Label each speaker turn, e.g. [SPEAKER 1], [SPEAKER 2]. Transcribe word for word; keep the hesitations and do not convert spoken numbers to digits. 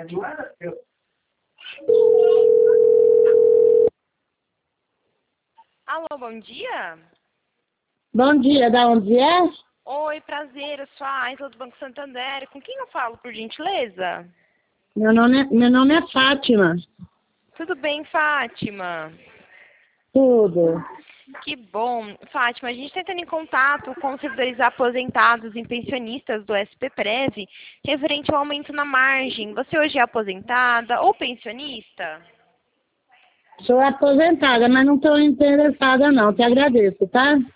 [SPEAKER 1] Alô, bom dia.
[SPEAKER 2] Bom dia, da onde é?
[SPEAKER 1] Oi, prazer, eu sou a Aisla do Banco Santander. Com quem eu falo, por gentileza?
[SPEAKER 2] Meu nome é, meu nome é Fátima.
[SPEAKER 1] Tudo bem, Fátima?
[SPEAKER 2] Tudo.
[SPEAKER 1] Que bom. Fátima, a gente está entrando em contato com os servidores aposentados e pensionistas do S P Prev, referente ao aumento na margem. Você hoje é aposentada ou pensionista?
[SPEAKER 2] Sou aposentada, mas não estou interessada não. Te agradeço, tá?